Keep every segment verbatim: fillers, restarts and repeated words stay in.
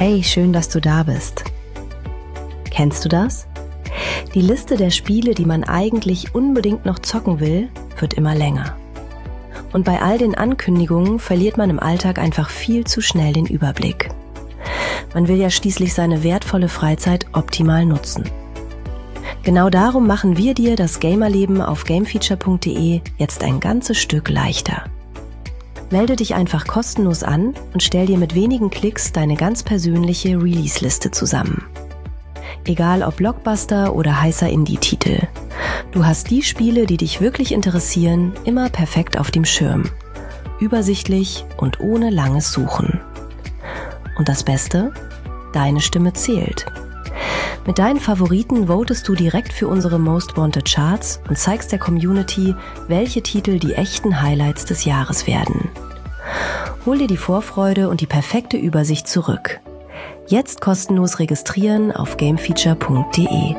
Hey, schön, dass du da bist. Kennst du das? Die Liste der Spiele, die man eigentlich unbedingt noch zocken will, wird immer länger. Und bei all den Ankündigungen verliert man im Alltag einfach viel zu schnell den Überblick. Man will ja schließlich seine wertvolle Freizeit optimal nutzen. Genau darum machen wir dir das Gamerleben auf gamefeature punkt de jetzt ein ganzes Stück leichter. Melde dich einfach kostenlos an und stell dir mit wenigen Klicks deine ganz persönliche Release-Liste zusammen. Egal ob Blockbuster oder heißer Indie-Titel. Du hast die Spiele, die dich wirklich interessieren, immer perfekt auf dem Schirm. Übersichtlich und ohne langes Suchen. Und das Beste? Deine Stimme zählt. Mit deinen Favoriten votest du direkt für unsere Most Wanted Charts und zeigst der Community, welche Titel die echten Highlights des Jahres werden. Hol dir die Vorfreude und die perfekte Übersicht zurück. Jetzt kostenlos registrieren auf gamefeature punkt de.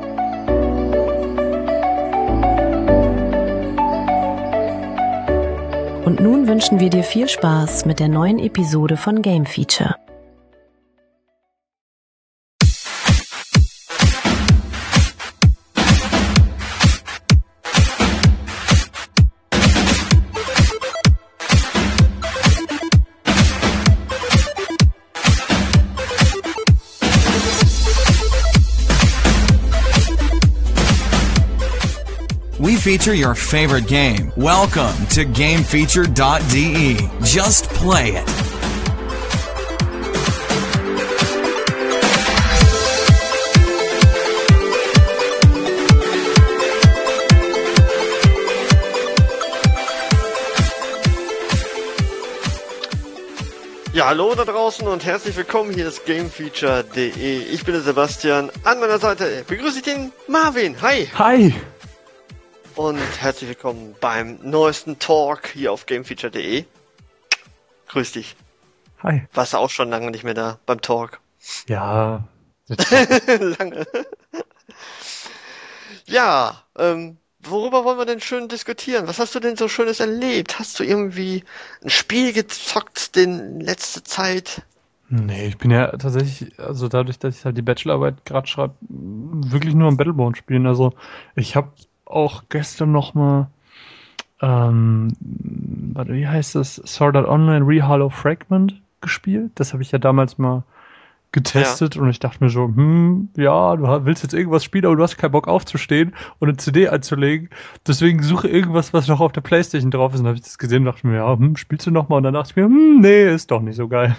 Und nun wünschen wir dir viel Spaß mit der neuen Episode von Game Feature. We feature your favorite game. Welcome to game feature dot de. Just play it. Ja, hallo da draußen und herzlich willkommen. Hier ist game feature punkt de. Ich bin der Sebastian. An meiner Seite begrüße ich den Marvin. Hi. Hi. Und herzlich willkommen beim neuesten Talk hier auf game feature punkt de. Grüß dich. Hi. Warst du auch schon lange nicht mehr da beim Talk? Ja. Lange. Ja, ähm, worüber wollen wir denn schön diskutieren? Was hast du denn so Schönes erlebt? Hast du irgendwie ein Spiel gezockt in letzter Zeit? Nee, ich bin ja tatsächlich, also dadurch, dass ich halt die Bachelorarbeit gerade schreibe, wirklich nur am Battleborn spielen. Also ich habe auch gestern nochmal, ähm, warte, wie heißt das? Sword Art Online Rehollow Fragment gespielt. Das habe ich ja damals mal getestet, ja. Und ich dachte mir so, hm, ja, du willst jetzt irgendwas spielen, aber du hast keinen Bock aufzustehen und eine C D einzulegen. Deswegen suche irgendwas, was noch auf der Playstation drauf ist. Und habe ich das gesehen und dachte mir, ja, hm, spielst du nochmal? Und dann dachte ich mir, hm, nee, ist doch nicht so geil.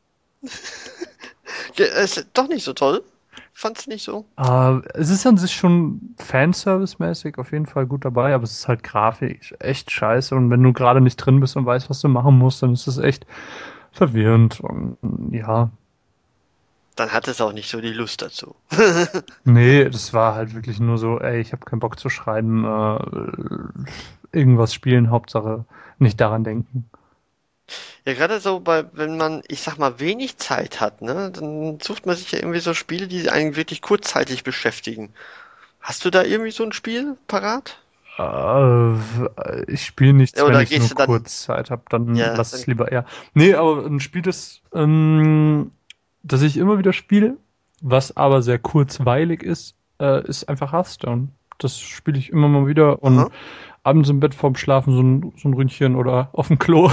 Ja, ist doch nicht so toll. Fand's nicht so? Uh, es ist an sich schon Fanservice-mäßig auf jeden Fall gut dabei, aber es ist halt grafisch echt scheiße und wenn du gerade nicht drin bist und weißt, was du machen musst, dann ist es echt verwirrend und ja. Dann hat es auch nicht so die Lust dazu. Nee, das war halt wirklich nur so, ey, ich habe keinen Bock zu schreiben, äh, irgendwas spielen, Hauptsache nicht daran denken. Ja, gerade so bei, wenn man, ich sag mal, wenig Zeit hat, ne, dann sucht man sich ja irgendwie so Spiele, die einen wirklich kurzzeitig beschäftigen. Hast du da irgendwie so ein Spiel parat? Äh, ich spiele nichts, ja, wenn ich nur dann, kurz Zeit habe, dann ja, lass dann, es lieber eher. Nee, aber ein Spiel, das, ähm, das ich immer wieder spiele, was aber sehr kurzweilig ist, äh, ist einfach Hearthstone. Das spiele ich immer mal wieder und aha. Abends im Bett vorm Schlafen so ein, so ein Ründchen oder auf dem Klo.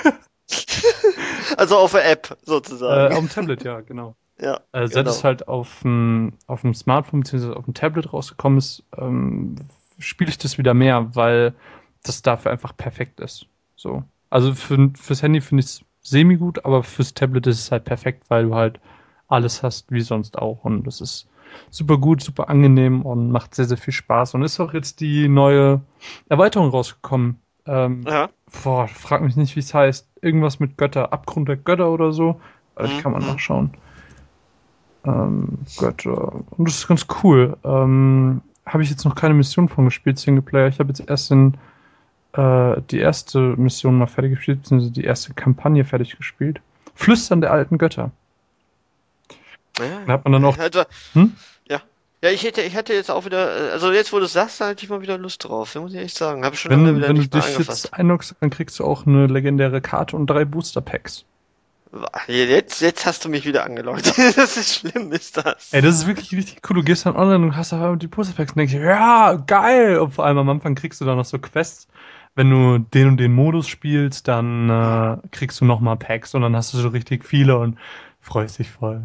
Also auf der App sozusagen. Äh, auf dem Tablet, ja, genau. Ja, äh, seit genau. es halt auf dem auf dem Smartphone bzw. auf dem Tablet rausgekommen ist, ähm, spiele ich das wieder mehr, weil das dafür einfach perfekt ist. So. Also für, fürs Handy finde ich es semi-gut, aber fürs Tablet ist es halt perfekt, weil du halt alles hast, wie sonst auch. Und das ist super gut, super angenehm und macht sehr, sehr viel Spaß. Und ist auch jetzt die neue Erweiterung rausgekommen. Ähm, ja. Boah, frag mich nicht, wie es heißt. Irgendwas mit Götter, Abgrund der Götter oder so. Also, mhm. Kann man nachschauen. Ähm, Götter. Und das ist ganz cool. Ähm, habe ich jetzt noch keine Mission von gespielt, Singleplayer. Ich habe jetzt erst in, äh, die erste Mission mal fertig gespielt, beziehungsweise die erste Kampagne fertig gespielt. Flüstern der alten Götter. Ja, da hat man dann auch... Also, hm? Ja. Ja, ich hätte, ich hätte jetzt auch wieder, also jetzt, wo du es sagst, da hätte ich mal wieder Lust drauf, muss ich echt sagen. Habe ich schon wenn lange wieder wenn nicht du mehr dich angefasst. Jetzt einloggst, dann kriegst du auch eine legendäre Karte und drei Booster-Packs. Jetzt, jetzt hast du mich wieder angeleuchtet. Das ist schlimm, ist das. Ey, das ist wirklich richtig cool. Du gehst dann online und hast da die Booster-Packs und denkst, ja, geil. Und vor allem am Anfang kriegst du dann noch so Quests. Wenn du den und den Modus spielst, dann äh, kriegst du nochmal Packs und dann hast du so richtig viele und freust dich voll.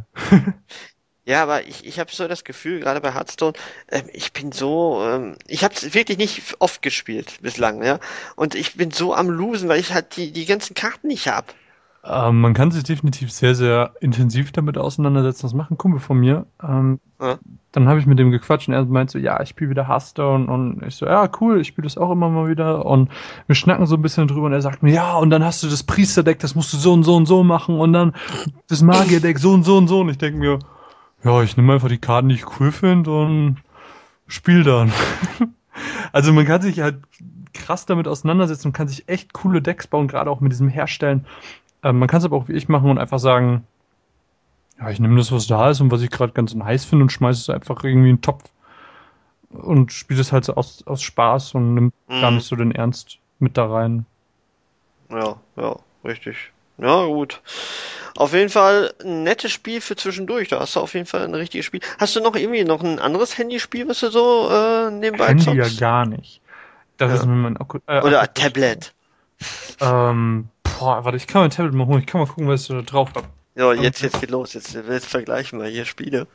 Ja, aber ich, ich habe so das Gefühl, gerade bei Hearthstone, ähm, ich bin so, ähm, ich habe es wirklich nicht oft gespielt bislang, ja. Und ich bin so am Losen, weil ich halt die, die ganzen Karten nicht hab. Ähm, man kann sich definitiv sehr, sehr intensiv damit auseinandersetzen. Das macht ein Kumpel von mir. Ähm, Ja. Dann habe ich mit dem gequatscht und er meint so, ja, ich spiele wieder Hearthstone. Und ich so, ja, cool, ich spiele das auch immer mal wieder. Und wir schnacken so ein bisschen drüber und er sagt mir, ja, und dann hast du das Priesterdeck, das musst du so und so und so machen. Und dann das Magierdeck so und so und so. Und ich denke mir, ja, ich nehme einfach die Karten, die ich cool finde und spiele dann. Also man kann sich halt krass damit auseinandersetzen und kann sich echt coole Decks bauen, gerade auch mit diesem Herstellen. Ähm, man kann es aber auch wie ich machen und einfach sagen, ja, ich nehme das, was da ist und was ich gerade ganz nice finde und schmeiße es einfach irgendwie in den Topf und spiele es halt so aus, aus Spaß und nimmt Mhm. gar nicht so den Ernst mit da rein. Ja, ja, richtig. Ja, gut. Auf jeden Fall ein nettes Spiel für zwischendurch. Da hast du auf jeden Fall ein richtiges Spiel. Hast du noch irgendwie noch ein anderes Handyspiel, was du so äh, nebenbei Handy ja zockst? gar nicht. Das Ja. ist mir mein Akku. Äh, Oder Akku- Tablet? Ähm, boah, warte, ich kann mein Tablet mal holen. Ich kann mal gucken, was ich da drauf habe. Ja, jetzt, jetzt geht los. Jetzt, jetzt vergleichen wir hier Spiele.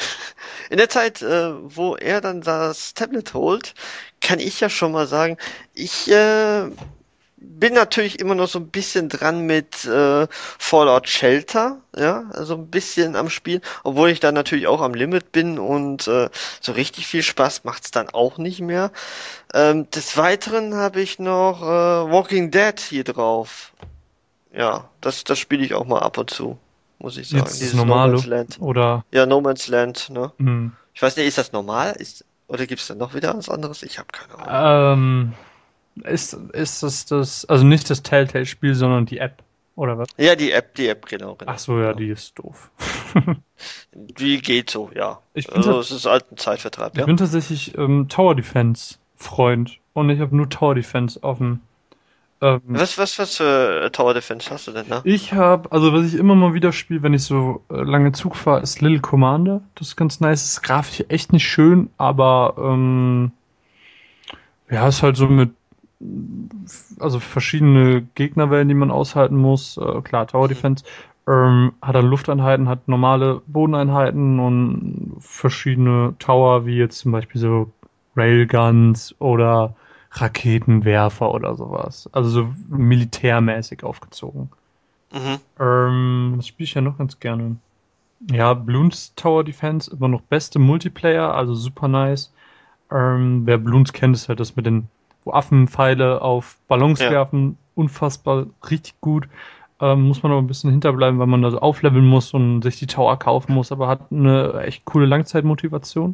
In der Zeit, äh, wo er dann das Tablet holt, kann ich ja schon mal sagen, ich äh, bin natürlich immer noch so ein bisschen dran mit äh, Fallout Shelter, ja, also ein bisschen am Spielen, obwohl ich da natürlich auch am Limit bin und äh, so richtig viel Spaß macht's dann auch nicht mehr. Ähm, des Weiteren habe ich noch äh, Walking Dead hier drauf. Ja, das, das spiele ich auch mal ab und zu, muss ich sagen. Jetzt das Dieses No normale. Man's Land. Oder, Ja, No Man's Land, ne? hm, Ich weiß nicht, ist das normal? Ist, oder gibt's da noch wieder was anderes? Ich habe keine Ahnung. ähm, ist, ist das das, also nicht das Telltale-Spiel, sondern die App, oder was? Ja, die App, die App, genau, genau. Ach so, ja, genau. die ist doof. Die geht so, ja. Ich bin, Also ta- es ist halt ein Zeitvertreib, ich ja. bin tatsächlich ähm, Tower Defense Freund und ich habe nur Tower Defense offen. Ähm, Was, was, was für Tower Defense hast du denn da? ich habe, also was ich immer mal wieder spiele, wenn ich so äh, lange Zug fahre, ist Little Commander. Das ist ganz nice. Ist grafisch echt nicht schön, aber ähm, ja, ist halt so mit also verschiedene Gegnerwellen, die man aushalten muss. Äh, klar, Tower Defense. Ähm, hat dann Lufteinheiten, hat normale Bodeneinheiten und verschiedene Tower, wie jetzt zum Beispiel so Railguns oder Raketenwerfer oder sowas. Also so militärmäßig aufgezogen. Mhm. Ähm, das spiele ich ja noch ganz gerne. Ja, Bloons Tower Defense, immer noch beste Multiplayer, also super nice. Ähm, wer Bloons kennt, ist halt das mit den, wo Affenpfeile auf Ballons Ja. werfen. Unfassbar, richtig gut. Ähm, muss man aber ein bisschen hinterbleiben, weil man da so aufleveln muss und sich die Tower kaufen muss, aber hat eine echt coole Langzeitmotivation.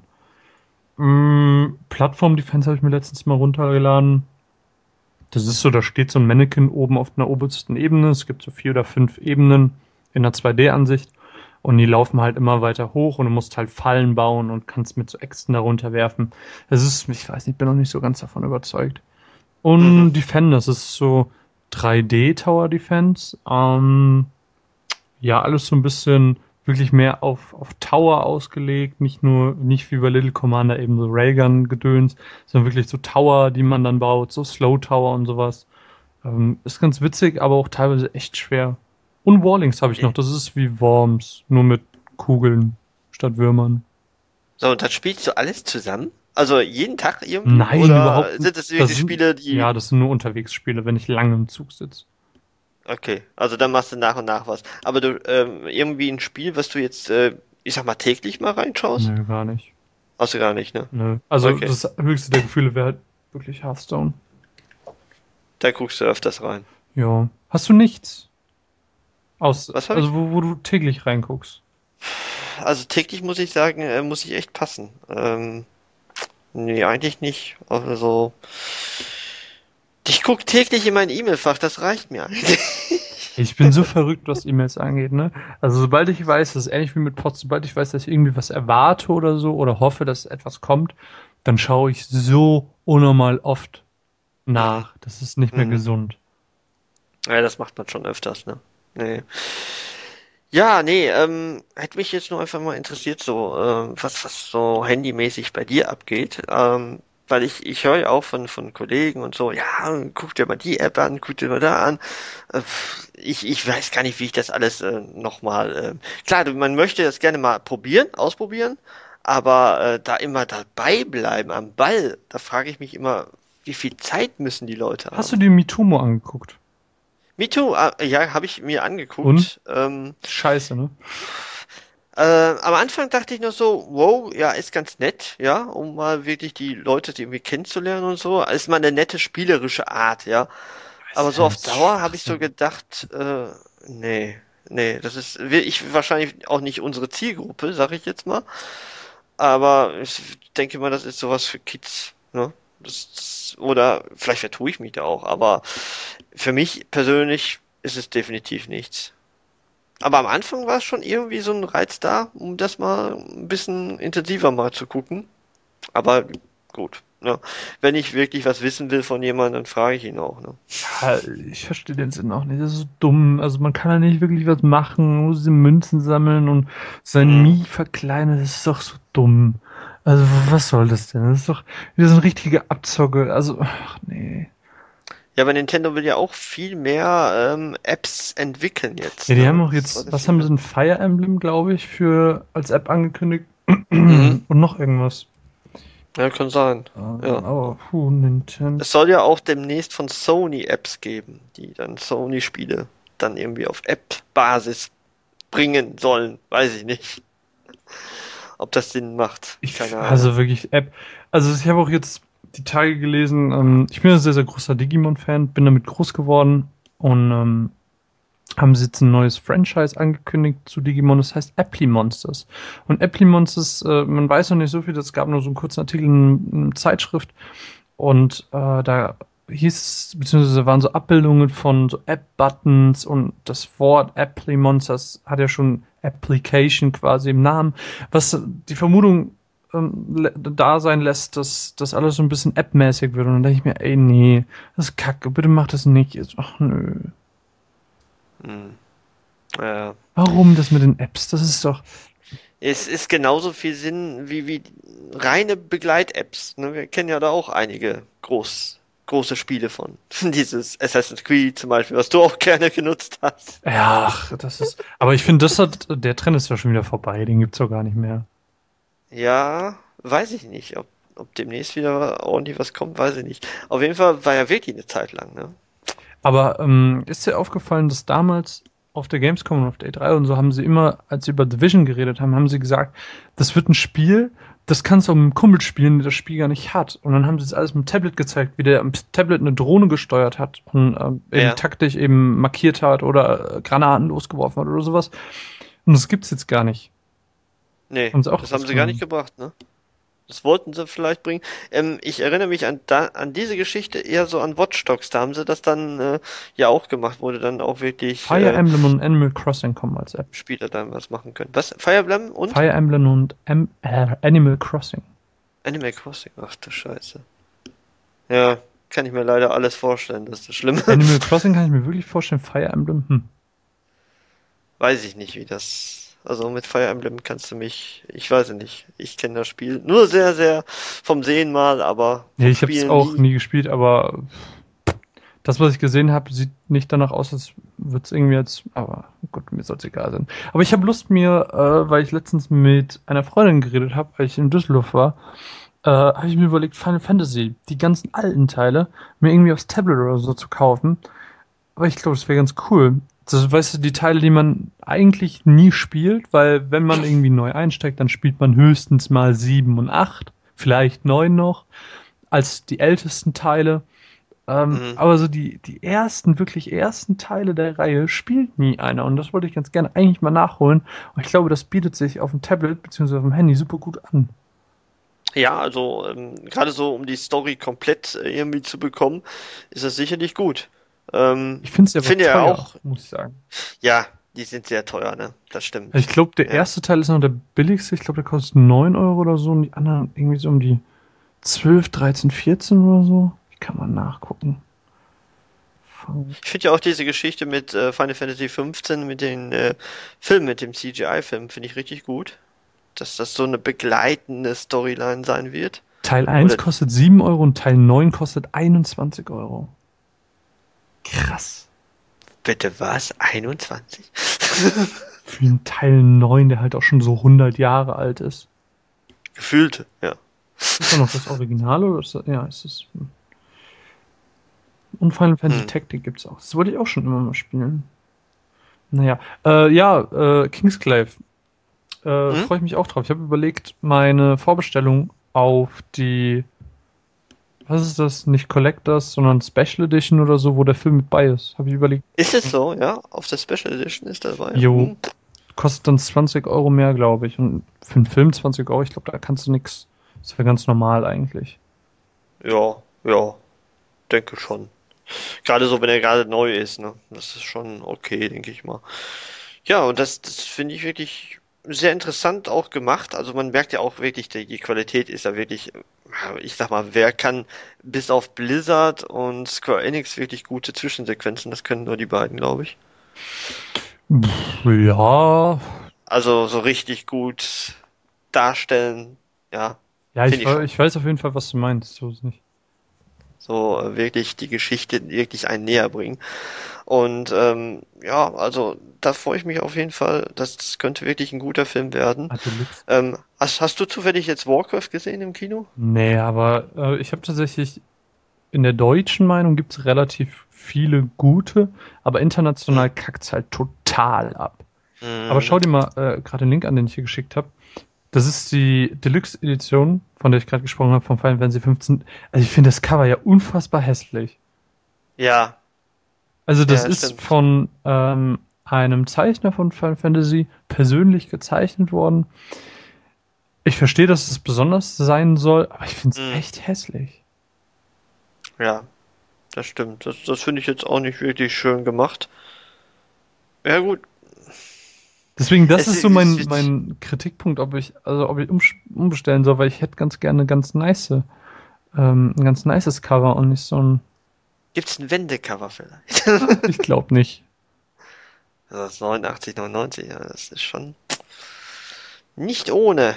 Ähm, Plattform Defense habe ich mir letztens mal runtergeladen. Das ist so, da steht so ein Mannequin oben auf einer obersten Ebene. Es gibt so vier oder fünf Ebenen in einer zwei D-Ansicht. Und die laufen halt immer weiter hoch und du musst halt Fallen bauen und kannst mit so Äxten darunter werfen. Das ist, ich weiß nicht, bin noch nicht so ganz davon überzeugt. Und Mhm. Defender, das ist so drei D Tower Defense. Ähm, ja, alles so ein bisschen wirklich mehr auf, auf Tower ausgelegt. Nicht nur, nicht wie bei Little Commander eben so Railgun-Gedöns, sondern wirklich so Tower, die man dann baut, so Slow Tower und sowas. Ähm, ist ganz witzig, aber auch teilweise echt schwer. Und Warlings habe ich noch, das ist wie Worms, nur mit Kugeln statt Würmern. So, und das spielst du alles zusammen? Also jeden Tag irgendwie? Nein, Oder überhaupt nicht. sind das wirklich Das sind- Spiele, die... Ja, das sind nur Unterwegsspiele, wenn ich lange im Zug sitze. Okay, also dann machst du nach und nach was. Aber du, ähm, irgendwie ein Spiel, was du jetzt, äh, ich sag mal, täglich mal reinschaust? Nö, gar nicht. Hast du gar nicht, ne? Nö. Also Okay. das höchste der Gefühle wäre halt wirklich Hearthstone. Da guckst du öfters rein. Ja. Hast du nichts? Aus, Was hab also wo, wo du täglich reinguckst. Also täglich muss ich sagen, äh, muss ich echt passen. Ähm, nee, eigentlich nicht. Also, ich guck täglich in mein E-Mail-Fach, das reicht mir eigentlich. Ich bin so verrückt, was E-Mails angeht, ne? Also sobald ich weiß, das ist ähnlich wie mit Post, sobald ich weiß, dass ich irgendwie was erwarte oder so oder hoffe, dass etwas kommt, dann schaue ich so unnormal oft nach. Das ist nicht mehr Mhm. gesund. Ja, das macht man schon öfters, ne? Nee. Ja, nee, ähm, hätte mich jetzt nur einfach mal interessiert, so, ähm, was, was so handymäßig bei dir abgeht. Ähm, weil ich, ich höre ja auch von, von Kollegen und so, ja, guck dir mal die App an, guck dir mal da an. Äh, ich, ich weiß gar nicht, wie ich das alles äh, nochmal. Äh, klar, du- man möchte das gerne mal probieren, ausprobieren, aber äh, da immer dabei bleiben am Ball, da frage ich mich immer, wie viel Zeit müssen die Leute Hast du haben? dir Mitumo angeguckt? Me Too, ah, ja, habe ich mir Und? angeguckt. Ähm, Scheiße, ne? Äh, am Anfang dachte ich noch so, wow, ja, ist ganz nett, ja, um mal wirklich die Leute irgendwie kennenzulernen und so. Ist mal eine nette spielerische Art, ja. Das Aber ist so auf halt Dauer habe ich so Schwachsinn. gedacht, äh, nee, nee, das ist ich wahrscheinlich auch nicht unsere Zielgruppe, sag ich jetzt mal. Aber ich denke mal, das ist sowas für Kids, ne? Das, das, oder vielleicht vertue ich mich da auch, aber für mich persönlich ist es definitiv nichts. Aber am Anfang war es schon irgendwie so ein Reiz da, um das mal ein bisschen intensiver mal zu gucken. Aber gut, ne? Wenn ich wirklich was wissen will von jemandem, dann frage ich ihn auch, ne? Ja, ich verstehe den Sinn auch nicht. Das ist so dumm. Also man kann da nicht wirklich was machen, man muss diese Münzen sammeln und sein Mhm. Mii verkleinern. Das ist doch so dumm. Also was soll das denn? Das ist doch wieder so ein richtiger Abzocke. Also, ach nee. Ja, aber Nintendo will ja auch viel mehr ähm, Apps entwickeln Ja, jetzt, die ne? haben auch Das soll jetzt, ja was viel haben sie, mehr. ein Fire Emblem, glaube ich, für als App angekündigt. Mhm. Und noch irgendwas. Ja, kann sein. Ähm, Ja. aber puh, Nintendo. Es soll ja auch demnächst von Sony Apps geben, die dann Sony-Spiele dann irgendwie auf App-Basis bringen sollen. Weiß ich nicht, ob das Sinn macht. Ich, Keine Ahnung. also wirklich App. Also ich habe auch jetzt die Tage gelesen, ähm, ich bin ein sehr, sehr großer Digimon-Fan, bin damit groß geworden und ähm, haben sie jetzt ein neues Franchise angekündigt zu Digimon, das heißt Apply Monsters. Und Apply Monsters, äh, man weiß noch nicht so viel, es gab nur so einen kurzen Artikel in einer Zeitschrift und äh, da hieß, beziehungsweise waren so Abbildungen von so App-Buttons und das Wort Apply Monsters hat ja schon Application quasi im Namen, was die Vermutung ähm, lä- da sein lässt, dass das alles so ein bisschen App-mäßig wird. Und dann denke ich mir, ey, nee, das ist kacke, bitte mach das nicht. Jetzt, ach nö. Hm. Ja. Warum das mit den Apps? Das ist doch. Es ist genauso viel Sinn wie, wie reine Begleit-Apps. Ne? Wir kennen ja da auch einige groß, große Spiele von. Dieses Assassin's Creed zum Beispiel, was du auch gerne genutzt hast. Ja, ach, das ist. Aber ich finde, das hat, der Trend ist ja schon wieder vorbei, den gibt's doch gar nicht mehr. Ja, weiß ich nicht. Ob, ob demnächst wieder ordentlich was kommt, weiß ich nicht. Auf jeden Fall war ja wirklich eine Zeit lang, ne? Aber ähm, ist dir aufgefallen, dass damals auf der Gamescom und auf der E drei und so haben sie immer, als sie über Division geredet haben, haben sie gesagt, das wird ein Spiel, das kannst du auch mit einem Kumpel spielen, der das Spiel gar nicht hat. Und dann haben sie es alles mit dem Tablet gezeigt, wie der am Tablet eine Drohne gesteuert hat und ähm, eben Ja. taktisch eben markiert hat oder äh, Granaten losgeworfen hat oder sowas. Und das gibt's jetzt gar nicht. Nee, Haben sie auch das haben sie gar nicht rausgenommen. gebracht, ne? Das wollten sie vielleicht bringen. Ähm, ich erinnere mich an, da, an diese Geschichte eher so an Watch Dogs. Da haben sie das dann äh, ja auch gemacht, wo dann auch wirklich Fire äh, Emblem und Animal Crossing kommen als App. Spieler dann was machen können. Was? Fire Emblem und Fire Emblem und Am äh, Animal Crossing. Animal Crossing. Ach du Scheiße. Ja, kann ich mir leider alles vorstellen, das ist das Schlimme. Animal Crossing kann ich mir wirklich vorstellen. Fire Emblem, hm. Weiß ich nicht, wie das. Also mit Fire Emblem kannst du mich. Ich weiß es nicht. Ich kenne das Spiel nur sehr, sehr vom Sehen mal, aber Ja, vom ich habe es Spielen auch nie. nie gespielt, aber das, was ich gesehen habe, sieht nicht danach aus, als würde es irgendwie jetzt. Aber gut, mir soll es egal sein. Aber ich habe Lust mir, äh, weil ich letztens mit einer Freundin geredet habe, weil ich in Düsseldorf war, äh, habe ich mir überlegt, Final Fantasy, die ganzen alten Teile, mir irgendwie aufs Tablet oder so zu kaufen. Aber ich glaube, das wäre ganz cool. Das, weißt du, die Teile, die man eigentlich nie spielt, weil wenn man irgendwie neu einsteigt, dann spielt man höchstens mal sieben und acht, vielleicht neun noch, als die ältesten Teile. Ähm, Mhm. aber so die, die ersten, wirklich ersten Teile der Reihe spielt nie einer. Und das wollte ich ganz gerne eigentlich mal nachholen. Und ich glaube, das bietet sich auf dem Tablet bzw. auf dem Handy super gut an. Ja, also ähm, gerade so, um die Story komplett äh, irgendwie zu bekommen, ist das sicherlich gut. Ähm, Ich finde es aber finde ja teuer, auch, muss ich sagen. ja, die sind sehr teuer, ne? Das stimmt. Ich glaube, der Ja. erste Teil ist noch der billigste. Ich glaube, der kostet neun Euro oder so. Und die anderen irgendwie so um die zwölf, dreizehn, vierzehn oder so. Wie kann man nachgucken? angefangen. Ich finde ja auch diese Geschichte mit äh, Final Fantasy fünfzehn, mit den äh, Filmen, mit dem C G I-Film, finde ich richtig gut. Dass das so eine begleitende Storyline sein wird. Teil eins Oder- kostet sieben Euro und Teil neun kostet einundzwanzig Euro. Krass. Bitte was? einundzwanzig? Für einen Teil neun, der halt auch schon so hundert Jahre alt ist. Gefühlt, ja. Ist da noch das Original oder ist das, ja, ist es. Und Final Fantasy Hm. Tactic gibt's auch. Das wollte ich auch schon immer mal spielen. Naja, äh, ja, äh, Kingsclave. Äh, Hm? Freue ich mich auch drauf. Ich habe überlegt, meine Vorbestellung auf die, was ist das? Nicht Collectors, sondern Special Edition oder so, wo der Film mit bei ist. Habe ich überlegt. Ist es so, ja? Auf der Special Edition ist dabei. Jo. Hm. Kostet dann zwanzig Euro mehr, glaube ich. Und für einen Film zwanzig Euro, ich glaube, da kannst du nix. Das wäre ganz normal eigentlich. Ja, ja. Denke schon. Gerade so, wenn er gerade neu ist, ne? Das ist schon okay, denke ich mal. Ja, und das, das finde ich wirklich sehr interessant auch gemacht. Also man merkt ja auch wirklich, die, die Qualität ist ja wirklich, ja, ich sag mal, wer kann bis auf Blizzard und Square Enix wirklich gute Zwischensequenzen? Das können nur die beiden, glaube ich. Pff, ja, Also so richtig gut darstellen, ja. ja, ich, Finde ich wei- schon. ich weiß auf jeden Fall, was du meinst. So ist nicht. So äh, wirklich die Geschichte wirklich einen näher bringen. Und ähm, ja, also da freue ich mich auf jeden Fall. Das, das könnte wirklich ein guter Film werden. Ah, Deluxe. Ähm, hast, hast du zufällig jetzt Warcraft gesehen im Kino? Nee, aber äh, ich habe tatsächlich in der deutschen Meinung gibt es relativ viele gute, aber international kackt's halt total ab. Aber schau dir mal äh, gerade den Link an, den ich hier geschickt habe. Das ist die Deluxe-Edition, von der ich gerade gesprochen habe, von Final Fantasy fünfzehn. Also ich finde das Cover ja unfassbar hässlich. Ja, Also das Ja, ist stimmt. von ähm, einem Zeichner von Final Fantasy persönlich gezeichnet worden. Ich verstehe, dass es besonders sein soll, aber ich finde es Mhm. echt hässlich. ja, das stimmt. Das, das finde ich jetzt auch nicht wirklich schön gemacht. Ja gut, Deswegen, das Es ist so ist- mein, es- mein Kritikpunkt, ob ich, also ob ich umsch- umbestellen soll, weil ich hätte ganz gerne ganz nice, ähm, ein ganz nices Cover und nicht so ein, gibt's ein Wendecover vielleicht? ich glaube nicht. Also das neunundachtzig, neunundneunzig, ja, das ist schon nicht ohne.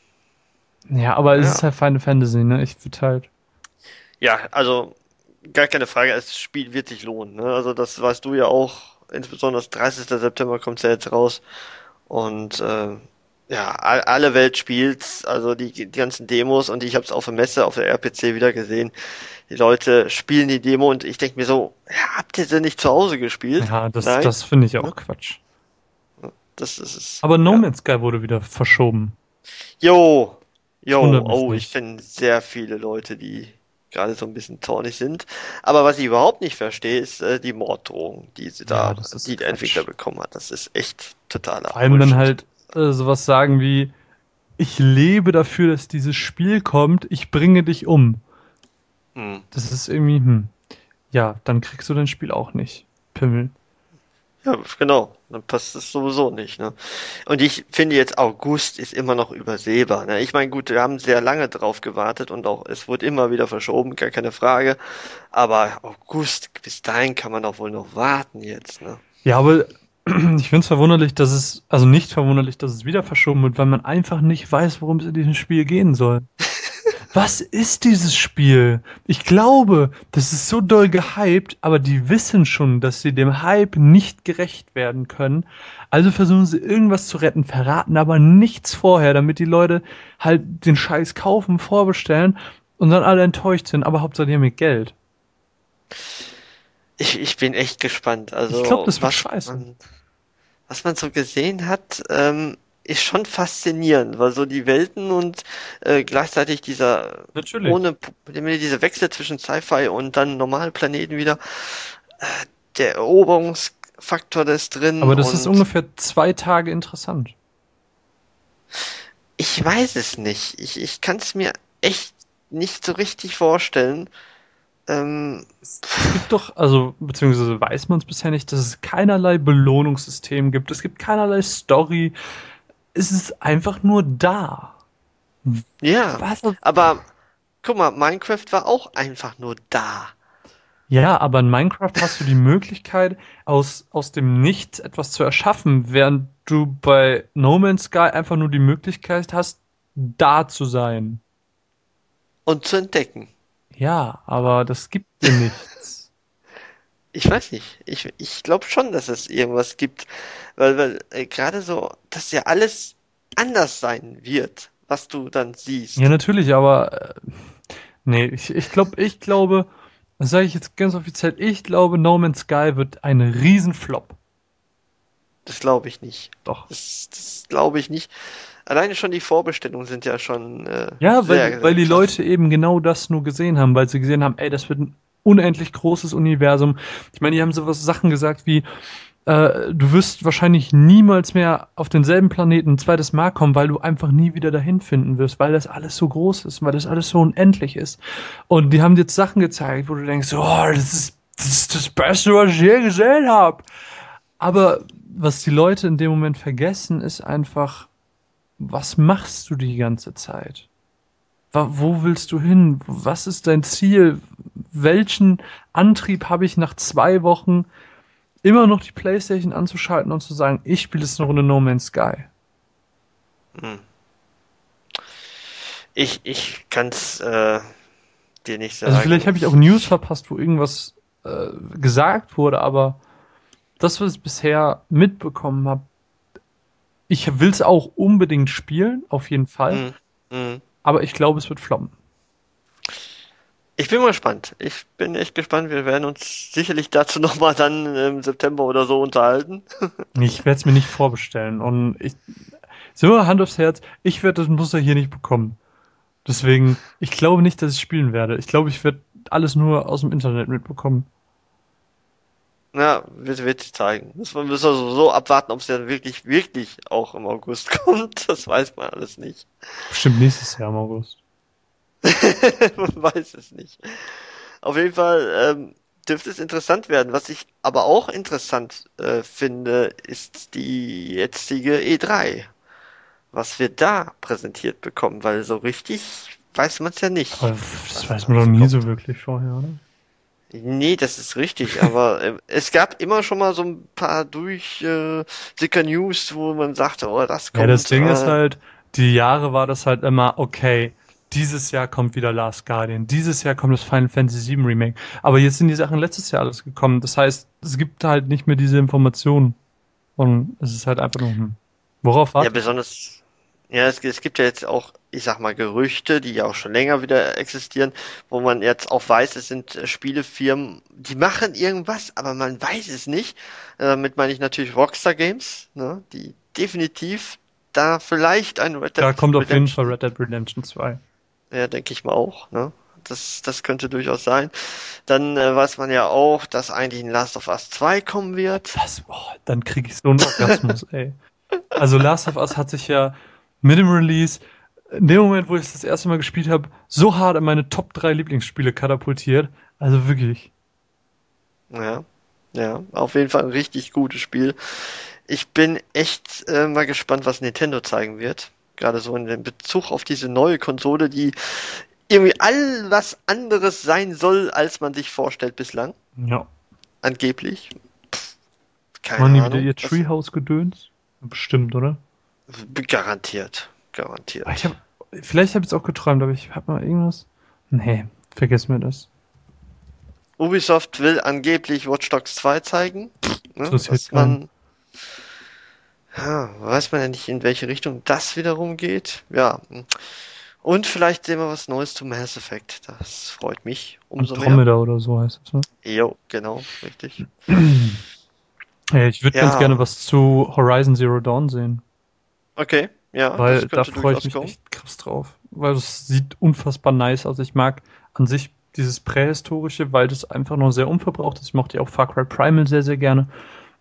Ja, aber es Ja. ist halt Final Fantasy, ne? Ich würde halt, Ja, also gar keine Frage, das Spiel wird sich lohnen, ne? Also das weißt du ja auch, insbesondere das dreißigsten September kommt's ja jetzt raus und äh, ja, all, alle Welt spielt's, also die, die ganzen Demos und ich habe es auf der Messe, auf der R P C wieder gesehen. Die Leute spielen die Demo und ich denke mir so, ja, habt ihr sie nicht zu Hause gespielt? ja, das, Nein, das finde ich auch Quatsch. das ist es. Aber No ja. Man's Sky wurde wieder verschoben. Jo, jo, Wundert mich oh, nicht. ich kenne sehr viele Leute, die gerade so ein bisschen zornig sind. Aber was ich überhaupt nicht verstehe, ist äh, die Morddrohung, die sie da, Ja, das ist die der Quatsch. Entwickler bekommen hat. Das ist echt totaler Vor allem dann Bullshit. halt äh, sowas sagen wie, ich lebe dafür, dass dieses Spiel kommt, ich bringe dich um. Hm. Das ist irgendwie, hm. Ja, dann kriegst du dein Spiel auch nicht. Pimmel. Ja, genau. Dann passt es sowieso nicht, ne? Und ich finde jetzt August ist immer noch übersehbar, ne? Ich meine, gut, wir haben sehr lange drauf gewartet und auch es wurde immer wieder verschoben, gar keine Frage. Aber August, bis dahin kann man doch wohl noch warten jetzt, ne? Ja, aber ich finde es verwunderlich, dass es, also nicht verwunderlich, dass es wieder verschoben wird, weil man einfach nicht weiß, worum es in diesem Spiel gehen soll. Was ist dieses Spiel? Ich glaube, das ist so doll gehypt, aber die wissen schon, dass sie dem Hype nicht gerecht werden können. Also versuchen sie irgendwas zu retten, verraten aber nichts vorher, damit die Leute halt den Scheiß kaufen, vorbestellen und dann alle enttäuscht sind, aber Hauptsache die haben ihr Geld. Ich, ich bin echt gespannt. Also, Ich glaub, das wird was scheiße. man, was man so gesehen hat, ähm, ist schon faszinierend, weil so die Welten und äh, gleichzeitig dieser Natürlich. ohne dieser Wechsel zwischen Sci-Fi und dann normalen Planeten wieder, äh, der Eroberungsfaktor da ist drin Aber das ist und ungefähr zwei Tage interessant. ich weiß es nicht. Ich, ich kann es mir echt nicht so richtig vorstellen. Ähm, Es gibt doch, also, beziehungsweise weiß man es bisher nicht, dass es keinerlei Belohnungssystem gibt. Es gibt keinerlei Story. Es ist einfach nur da. ja, Was? aber guck mal, Minecraft war auch einfach nur da. Ja, aber in Minecraft hast du die Möglichkeit, aus, aus dem Nichts etwas zu erschaffen, während du bei No Man's Sky einfach nur die Möglichkeit hast, da zu sein. Und zu entdecken. Ja, aber das gibt dir nichts. Ich weiß nicht. Ich, ich glaube schon, dass es irgendwas gibt. Weil, weil äh, gerade so, dass ja alles anders sein wird, was du dann siehst. Ja, natürlich, aber äh, nee, ich, ich glaube, ich glaube, das sage ich jetzt ganz offiziell, ich glaube, No Man's Sky wird ein Riesenflop. Das glaube ich nicht. Doch. Das, das glaube ich nicht. Alleine schon die Vorbestellungen sind ja schon äh, Ja, sehr, weil, sehr weil die krass. Leute eben genau das nur gesehen haben, weil sie gesehen haben, ey, das wird ein unendlich großes Universum. Ich meine, die haben sowas Sachen gesagt wie, äh, du wirst wahrscheinlich niemals mehr auf denselben Planeten ein zweites Mal kommen, weil du einfach nie wieder dahin finden wirst, weil das alles so groß ist, weil das alles so unendlich ist. Und die haben dir jetzt Sachen gezeigt, wo du denkst, oh, das ist das, ist das Beste, was ich je gesehen habe. Aber was die Leute in dem Moment vergessen, ist einfach, was machst du die ganze Zeit? Wa- Wo willst du hin? Was ist dein Ziel? Welchen Antrieb habe ich nach zwei Wochen immer noch die PlayStation anzuschalten und zu sagen, ich spiele jetzt eine Runde No Man's Sky? Hm. Ich, ich kann es äh, dir nicht sagen. Also vielleicht habe ich auch News verpasst, wo irgendwas äh, gesagt wurde, aber das, was ich bisher mitbekommen habe, ich will es auch unbedingt spielen, auf jeden Fall, Hm, hm. aber ich glaube, es wird floppen. Ich bin mal gespannt. Ich bin echt gespannt. Wir werden uns sicherlich dazu nochmal dann im September oder so unterhalten. Ich werde es mir nicht vorbestellen und ich, so Hand aufs Herz, ich werde das Muster hier nicht bekommen. Deswegen, ich glaube nicht, dass ich spielen werde. Ich glaube, ich werde alles nur aus dem Internet mitbekommen. Ja, wird, wird sich zeigen. Müssen wir müssen wir so, so abwarten, ob es dann wirklich, wirklich auch im August kommt. Das weiß man alles nicht. Bestimmt nächstes Jahr im August. Man weiß es nicht. Auf jeden Fall ähm, dürfte es interessant werden. Was ich aber auch interessant äh, finde, ist die jetzige E drei. Was wir da präsentiert bekommen, weil so richtig weiß man es ja nicht. Aber was das da weiß man doch alles nie kommt. so wirklich vorher, oder? Nee, das ist richtig, aber äh, es gab immer schon mal so ein paar Durchsicker äh, News, wo man sagte, oh, das Ja, kommt. das Ding äh, ist halt, die Jahre war das halt immer, okay, dieses Jahr kommt wieder Last Guardian, dieses Jahr kommt das Final Fantasy sieben Remake. Aber jetzt sind die Sachen letztes Jahr alles gekommen. Das heißt, es gibt halt nicht mehr diese Informationen. Und es ist halt einfach nur, hm, worauf Ja, wartet? besonders, ja, es, es gibt ja jetzt auch, ich sag mal, Gerüchte, die ja auch schon länger wieder existieren, wo man jetzt auch weiß, es sind äh, Spielefirmen, die machen irgendwas, aber man weiß es nicht. Äh, Damit meine ich natürlich Rockstar Games, ne, die definitiv da vielleicht ein Red Dead Da kommt auf jeden Redemption, Fall Red Dead Redemption zwei. ja, denke ich mal auch, ne. Das, das könnte durchaus sein. Dann äh, weiß man ja auch, dass eigentlich ein Last of Us zwei kommen wird. Das, oh, dann kriege ich so einen Orgasmus, ey. Also Last of Us hat sich ja mit dem Release, in dem Moment, wo ich es das erste Mal gespielt habe, so hart in meine Top drei Lieblingsspiele katapultiert. Also wirklich. Ja, ja, auf jeden Fall ein richtig gutes Spiel. Ich bin echt äh, mal gespannt, was Nintendo zeigen wird. Gerade so in dem Bezug auf diese neue Konsole, die irgendwie all was anderes sein soll, als man sich vorstellt bislang. Ja. Angeblich. Keine Machen die wieder Ahnung. ihr Was- Treehouse-Gedöns? Bestimmt, oder? Garantiert. Garantiert. Aber Ich hab, vielleicht habe ich es auch geträumt, aber ich habe mal irgendwas. Nee, vergiss mir das. Ubisoft will angeblich Watch Dogs zwei zeigen. Ne, Interessiert was man. Ja, weiß man ja nicht, in welche Richtung das wiederum geht. Ja. Und vielleicht sehen wir was Neues zu Mass Effect. Das freut mich umso mehr. Andromeda oder so heißt es, ne? Jo, genau, richtig. Ja, ich würde Ja. ganz gerne was zu Horizon Zero Dawn sehen, Okay, ja, weil das da könnte freue durchaus ich mich kommen. echt krass drauf. Weil es sieht unfassbar nice aus. Ich mag an sich dieses Prähistorische, weil das einfach noch sehr unverbraucht ist. Ich mochte ja auch Far Cry Primal sehr, sehr gerne.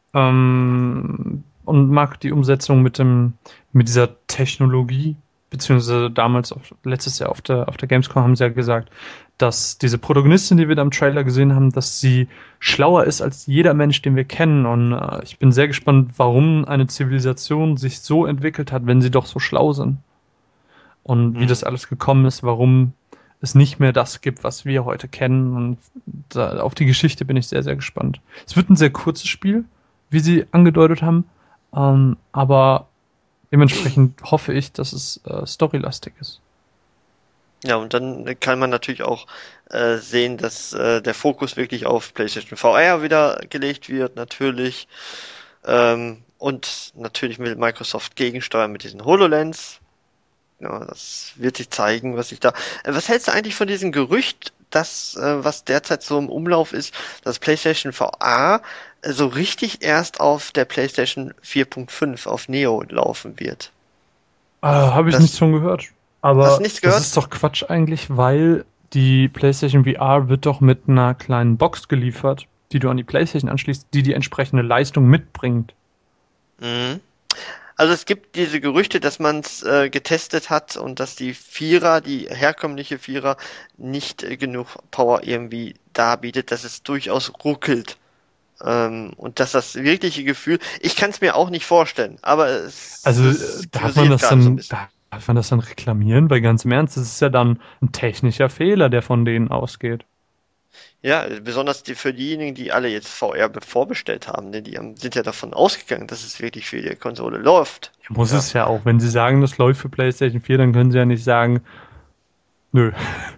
Ähm, und mag die Umsetzung mit dem, mit dieser Technologie, beziehungsweise damals, auf, letztes Jahr auf der, auf der Gamescom haben sie ja gesagt, dass diese Protagonistin, die wir da im Trailer gesehen haben, dass sie schlauer ist als jeder Mensch, den wir kennen. Und äh, ich bin sehr gespannt, warum eine Zivilisation sich so entwickelt hat, wenn sie doch so schlau sind. Und wie Mhm. das alles gekommen ist, warum es nicht mehr das gibt, was wir heute kennen. Und da, auf die Geschichte bin ich sehr, sehr gespannt. Es wird ein sehr kurzes Spiel, wie sie angedeutet haben, ähm, aber dementsprechend hoffe ich, dass es äh, storylastig ist. Ja, und dann kann man natürlich auch äh, sehen, dass äh, der Fokus wirklich auf PlayStation V R wieder gelegt wird, natürlich. Ähm, und natürlich will Microsoft gegensteuern mit diesen HoloLens. Ja, das wird sich zeigen, was ich da. Äh, was hältst du eigentlich von diesem Gerücht, das, äh, was derzeit so im Umlauf ist, dass PlayStation V R äh, so richtig erst auf der PlayStation vier Punkt fünf auf Neo laufen wird? Äh, Habe ich Das- nichts von gehört. Aber Hast du nichts gehört? das ist doch Quatsch eigentlich, weil die PlayStation V R wird doch mit einer kleinen Box geliefert, die du an die PlayStation anschließt, die die entsprechende Leistung mitbringt. Mhm. Also es gibt diese Gerüchte, dass man es äh, getestet hat und dass die Vierer, die herkömmliche Vierer, nicht äh, genug Power irgendwie darbietet, dass es durchaus ruckelt. Ähm, und dass das wirkliche Gefühl, ich kann es mir auch nicht vorstellen, aber es, Also es äh, darf man kursiert das gerade so ein dann, bisschen. darf man das dann reklamieren? Weil ganz im Ernst, das ist ja dann ein technischer Fehler, der von denen ausgeht. Ja, besonders die, für diejenigen, die alle jetzt V R vorbestellt haben, denn die haben, sind ja davon ausgegangen, dass es wirklich für die Konsole läuft. Muss Ja. es ja auch. Wenn sie sagen, das läuft für PlayStation vier, dann können sie ja nicht sagen, nö.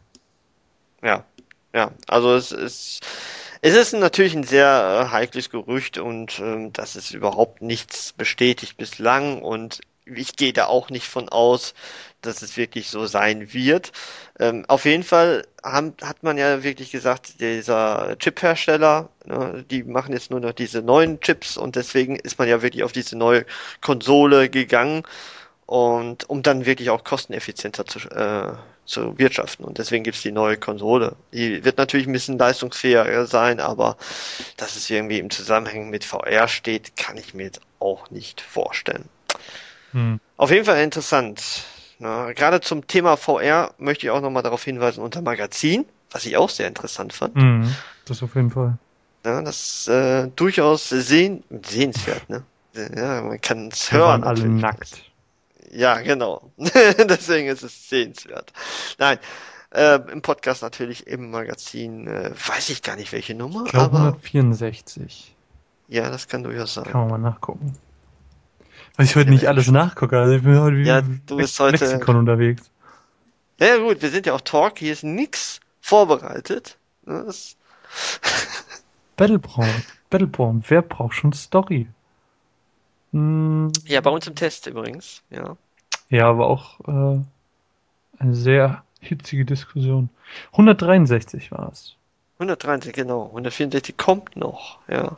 Ja, ja, also es ist, es ist natürlich ein sehr äh, heikles Gerücht und ähm, das ist überhaupt nichts bestätigt bislang und ich gehe da auch nicht von aus, dass es wirklich so sein wird. Ähm, auf jeden Fall haben, hat man ja wirklich gesagt, dieser Chip-Hersteller, ne, die machen jetzt nur noch diese neuen Chips und deswegen ist man ja wirklich auf diese neue Konsole gegangen. Und um dann wirklich auch kosteneffizienter zu, äh, zu wirtschaften. Und deswegen gibt's die neue Konsole. Die wird natürlich ein bisschen leistungsfähiger sein, aber dass es irgendwie im Zusammenhang mit V R steht, kann ich mir jetzt auch nicht vorstellen. Hm. Auf jeden Fall interessant. Na, gerade zum Thema V R möchte ich auch nochmal darauf hinweisen unter Magazin, was ich auch sehr interessant fand. Mhm. Das auf jeden Fall. Ja, das äh, durchaus sehen, sehenswert, ne? Ja, man kann es Wir hören waren alle natürlich. nackt. Ja, genau. Deswegen ist es sehenswert. Nein, äh, im Podcast natürlich, im Magazin, äh, weiß ich gar nicht welche Nummer, Ich glaube aber hundertvierundsechzig. ja, das kann durchaus sein. Kann man mal nachgucken. Weil ich heute Ja, nicht ja, alles nachgucke. Also ich bin heute wie Ja, im du bist Mex- heute- Mexikon unterwegs. Ja gut, wir sind ja auch Talk, hier ist nix vorbereitet. Ne, Das, Battleborn. Battleborn. Wer braucht schon Story? Hm, ja, bei uns im Test übrigens, ja. ja, aber auch äh, eine sehr hitzige Diskussion. hundertdreiundsechzig war es. hundertdreiundzwanzig, genau. hundertvierundsechzig kommt noch, ja.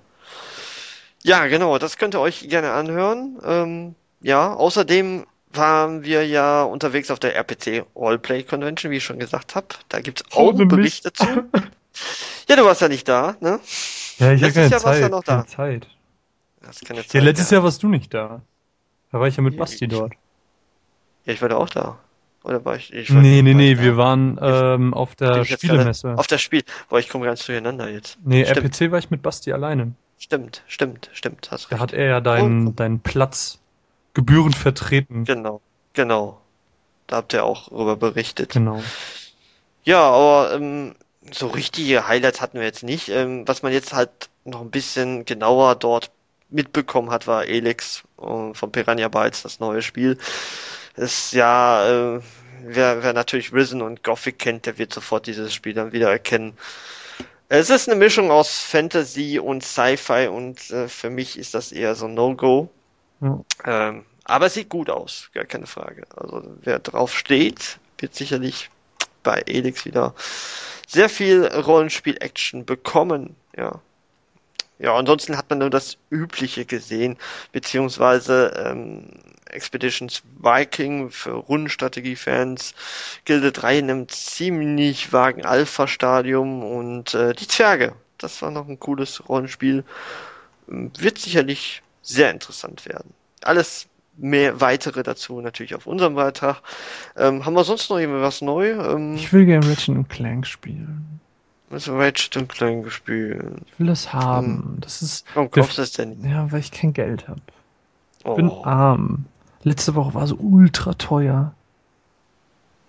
Ja, genau, das könnt ihr euch gerne anhören. Ähm, ja, außerdem waren wir ja unterwegs auf der R P C Roleplay Convention, wie ich schon gesagt habe. Da gibt's auch Ohne mich. Berichte zu. Ja, du warst ja nicht da, ne? Ja, ich habe Letztes keine Jahr warst du ja Zeit. noch keine da. Zeit. Das ist keine Ja, Zeit, letztes ja. Jahr warst du nicht da. Da war ich ja mit Ja, Basti ich- dort. Ja, ich war da auch da. Oder war ich? ich war, Nee, nee, war nee, ich da? wir waren ähm, auf Bin der ich jetzt gerade Spielemesse. Auf das Spiel. Boah, ich komme ganz durcheinander jetzt. Nee, Stimmt, R P C war ich mit Basti alleine. stimmt, stimmt, stimmt, hast Da recht. hat er ja Oh, deinen, deinen Platz gebührend vertreten. Genau, genau. Da habt ihr auch darüber berichtet. Genau. Ja, aber ähm, so richtige Highlights hatten wir jetzt nicht. Ähm, was man jetzt halt noch ein bisschen genauer dort mitbekommen hat, war Elex äh, von Piranha Bytes, das neue Spiel. Ist ja, äh, wer, wer natürlich Risen und Gothic kennt, der wird sofort dieses Spiel dann wieder erkennen. Es ist eine Mischung aus Fantasy und Sci-Fi und äh, für mich ist das eher so ein No-Go. Ja. Ähm, aber es sieht gut aus, gar keine Frage. Also wer drauf steht, wird sicherlich bei Elex wieder sehr viel Rollenspiel-Action bekommen. Ja. Ja, ansonsten hat man nur das Übliche gesehen, beziehungsweise ähm, Expeditions Viking für Rundenstrategie-Fans. Gilde drei in einem ziemlich vagen Alpha-Stadium und äh, die Zwerge. Das war noch ein cooles Rollenspiel. Ähm, Wird sicherlich sehr interessant werden. Alles mehr weitere dazu natürlich auf unserem Beitrag. Ähm, haben wir sonst noch irgendwas neu? Ähm, Ich will gerne Ratchet und Clank spielen. also Ratchet und Clank gespielt. Ich will das haben. Das ist. Warum kaufst du das denn nicht? Ja, weil ich kein Geld habe. Ich Oh. bin arm. Letzte Woche war so ultra teuer.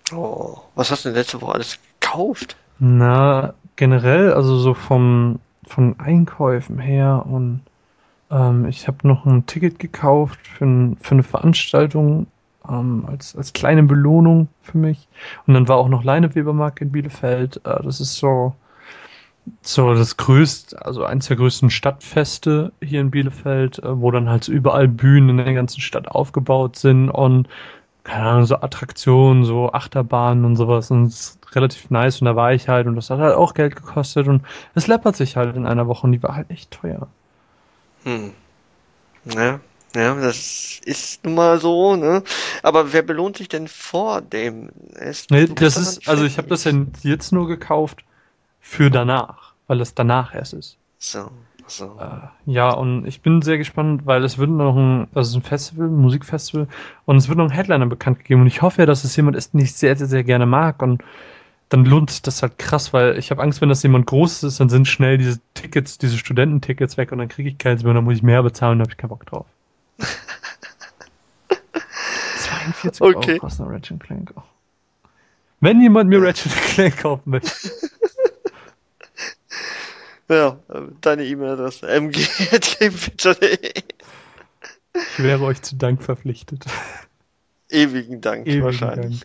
Oh, was hast du denn letzte Woche alles gekauft? Na, generell, also so vom, von Einkäufen her und ähm, ich habe noch ein Ticket gekauft für, ein, für eine Veranstaltung ähm, als, als kleine Belohnung für mich. Und dann war auch noch Leinewebermarkt in Bielefeld. Äh, das ist so, so das größte, also eins der größten Stadtfeste hier in Bielefeld, äh, wo dann halt so überall Bühnen in der ganzen Stadt aufgebaut sind und keine Ahnung, so Attraktionen, so Achterbahnen und sowas und es ist relativ nice und da war ich halt und das hat halt auch Geld gekostet und es läppert sich halt in einer Woche und die war halt echt teuer. Hm. Ja, ja, das ist nun mal so, ne? Aber wer belohnt sich denn vor dem? Es, Nee, du bist das daran ist, also ich habe das ja fällig. jetzt nur gekauft für danach, weil es danach erst ist. So, so. Äh, ja, und ich bin sehr gespannt, weil es wird noch ein, also es ist ein Festival, ein Musikfestival und es wird noch ein Headliner bekannt gegeben und ich hoffe ja, dass es jemand ist, den ich sehr, sehr, sehr gerne mag und dann lohnt sich das halt krass, weil ich habe Angst, wenn das jemand Großes ist, dann sind schnell diese Tickets, diese Studententickets weg und dann kriege ich keins mehr und dann muss ich mehr bezahlen, da habe ich keinen Bock drauf. zweiundvierzig Euro Okay. kostet ein Ratchet Clank. Wenn jemand mir Ratchet Clank kaufen möchte. Ja, äh, deine E-Mail-Adresse m g at gamefeature punkt d e. Ich wäre euch zu Dank verpflichtet. Ewigen Dank, Ewigen wahrscheinlich.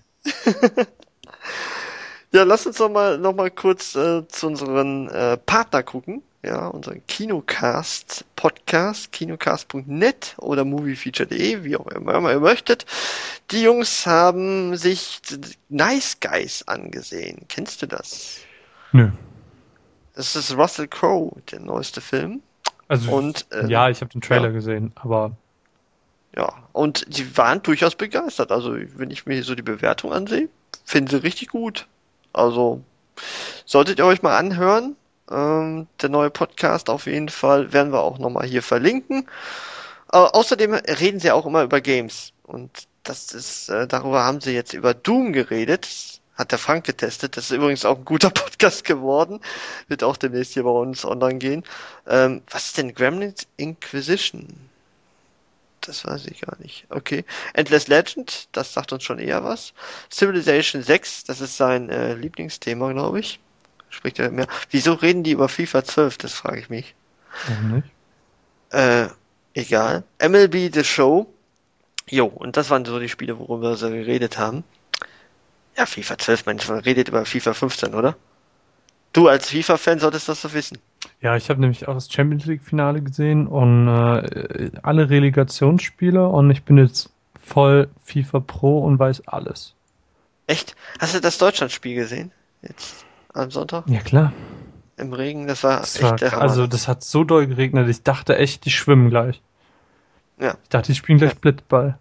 Ja, lass uns doch mal noch mal kurz äh, zu unseren äh, Partner gucken. Ja, unseren Kinocast Podcast, kinocast punkt net oder moviefeature punkt de, wie auch immer ihr möchtet. Die Jungs haben sich Nice Guys angesehen. Kennst du das? Nö. Das ist Russell Crowe, der neueste Film. Also, Und ähm, ja, ich habe den Trailer ja. gesehen, aber Ja, und die waren durchaus begeistert. Also, wenn ich mir hier so die Bewertung ansehe, finden sie richtig gut. Also, solltet ihr euch mal anhören. Ähm, der neue Podcast auf jeden Fall werden wir auch nochmal hier verlinken. Äh, außerdem reden sie auch immer über Games. Und das ist, äh, darüber haben sie jetzt über Doom geredet. Das hat der Frank getestet. Das ist übrigens auch ein guter Podcast geworden. Wird auch demnächst hier bei uns online gehen. Ähm, was ist denn Gremlins Inquisition? Das weiß ich gar nicht. Okay. Endless Legend, das sagt uns schon eher was. Civilization sechs, das ist sein äh, Lieblingsthema, glaube ich. Spricht er mehr. Wieso reden die über FIFA zwölf? Das frage ich mich. warum nicht? Äh, egal. M L B The Show. Jo, und das waren so die Spiele, worüber sie geredet haben. Ja, FIFA zwölf, Mensch, man redet über FIFA fünfzehn, oder? Du als FIFA-Fan solltest das doch wissen. Ja, ich habe nämlich auch das Champions League-Finale gesehen und äh, alle Relegationsspiele und ich bin jetzt voll FIFA Pro und weiß alles. Echt? Hast du das Deutschlandspiel gesehen? Jetzt am Sonntag? Ja, klar. Im Regen? Das war Das echt war, der Hammer. also das hat so doll geregnet, ich dachte echt, die schwimmen gleich. Ja. Ich dachte, die spielen gleich Ja. Blitzball.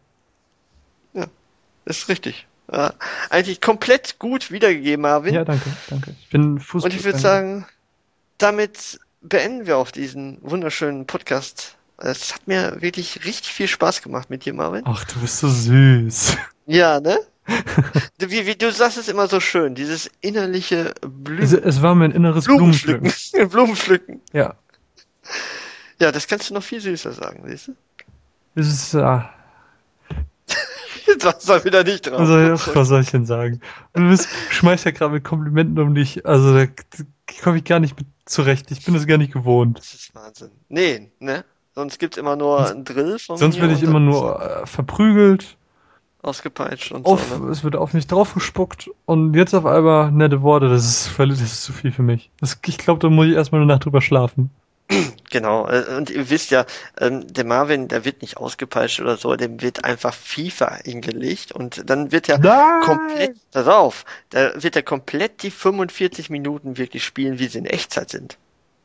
Ist richtig. Ja, eigentlich komplett gut wiedergegeben, Marvin. Ja, danke, danke. Ich bin Fußball. Und ich würde sagen, damit beenden wir auch diesen wunderschönen Podcast. Es hat mir wirklich richtig viel Spaß gemacht mit dir, Marvin. Ach, du bist so süß. Ja, ne? Du, wie, wie, du sagst es immer so schön, dieses innerliche Blü Es, es war mein inneres Blumenpflücken. Blumenpflücken. Blumenpflücken. Ja. Ja, das kannst du noch viel süßer sagen, siehst du? Es ist, äh, Jetzt warst du wieder nicht drauf. was, soll, ach, was soll ich denn sagen? Du bist, schmeißt ja gerade mit Komplimenten um dich. Also da, da komme ich gar nicht mit zurecht. Ich bin das gar nicht gewohnt. Das ist Wahnsinn. Nee, ne? Sonst gibt's immer nur Sonst- einen Drill von Sonst mir werde ich und immer dann nur äh, verprügelt. ausgepeitscht und Auf, so, ne? es wird auf mich draufgespuckt und jetzt auf einmal nette Worte. Das ist völlig, das ist zu viel für mich. Das, ich glaube, da muss ich erstmal eine Nacht drüber schlafen. Genau, äh, und ihr wisst ja, ähm, der Marvin, der wird nicht ausgepeitscht oder so, dem wird einfach FIFA hingelegt und dann wird er Nein! komplett, pass auf, da wird er komplett die fünfundvierzig Minuten wirklich spielen, wie sie in Echtzeit sind.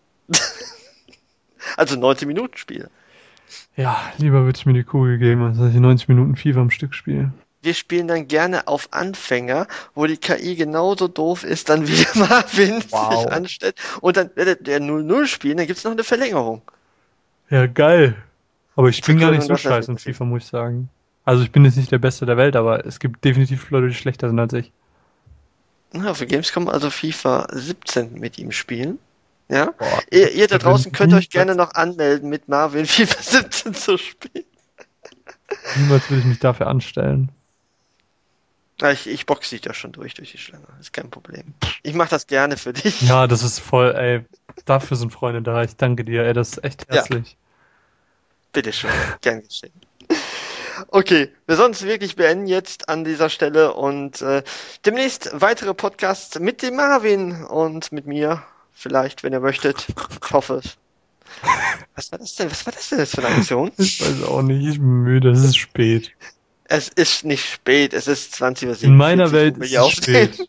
Also neunzehn Minuten Spiel. Ja, lieber würde ich mir die Kugel geben, als dass ich neunzig Minuten FIFA am Stück spiele. Wir spielen dann gerne auf Anfänger, wo die K I genauso doof ist, dann wie der Marvin Wow. sich anstellt. Und dann wird der null null spielen, dann gibt's noch eine Verlängerung. Ja, geil. Aber ich bin gar nicht so Verkürzung das scheiße in letzte. FIFA, muss ich sagen. Also ich bin jetzt nicht der Beste der Welt, aber es gibt definitiv Leute, die schlechter sind als ich. Ja, für Gamescom also FIFA siebzehn mit ihm spielen. Ja. Boah, Ihr, ihr da das wird draußen könnt euch niemals- gerne noch anmelden, mit Marvin FIFA siebzehn zu spielen. Niemals würde ich mich dafür anstellen. Ich, ich boxe dich da schon durch, durch die Schlange. Ist kein Problem. Ich mache das gerne für dich. Ja, das ist voll, ey. Dafür sind Freunde da. Ich danke dir, ey. Das ist echt herzlich. Ja. Bitteschön. Gern geschehen. Okay, wir sollen es wirklich beenden jetzt an dieser Stelle und äh, demnächst weitere Podcasts mit dem Marvin und mit mir. Vielleicht, wenn ihr möchtet. Ich hoffe es. Was war das denn? Was war das denn jetzt für eine Aktion? Ich weiß auch nicht. Ich bin müde. Es ist spät. Es ist nicht spät. Es ist zwanzig Uhr siebenundvierzig. In meiner Welt ist es spät.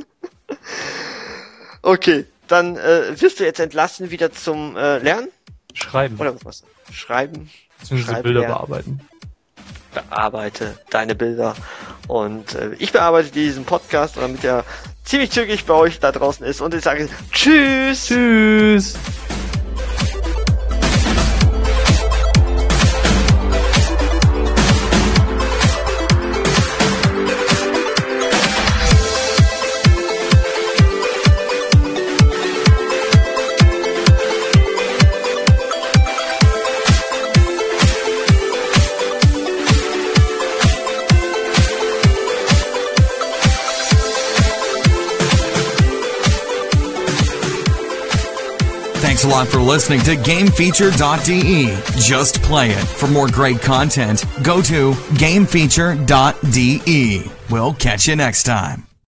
Okay, dann äh, wirst du jetzt entlassen wieder zum äh, Lernen? Schreiben. Oder was? Schreiben. Beziehungsweise Bilder lernen. bearbeiten. Bearbeite deine Bilder. Und äh, ich bearbeite diesen Podcast, damit er ziemlich zügig bei euch da draußen ist. Und ich sage Tschüss! Tschüss! Thanks a lot for listening to Game Feature dot D E. Just play it. For more great content, go to Game Feature dot D E. We'll catch you next time.